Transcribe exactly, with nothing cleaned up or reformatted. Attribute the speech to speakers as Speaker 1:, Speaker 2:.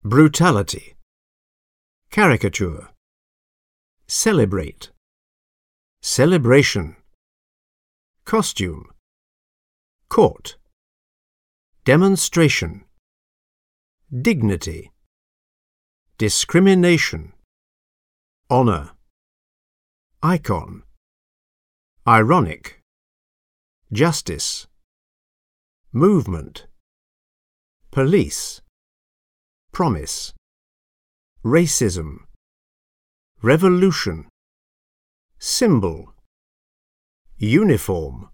Speaker 1: brutality, caricature, celebrate, celebration, costume, court, demonstration, dignity, discrimination, honor, icon, ironic, justice, movement, police, promise, racism, revolution, symbol, uniform,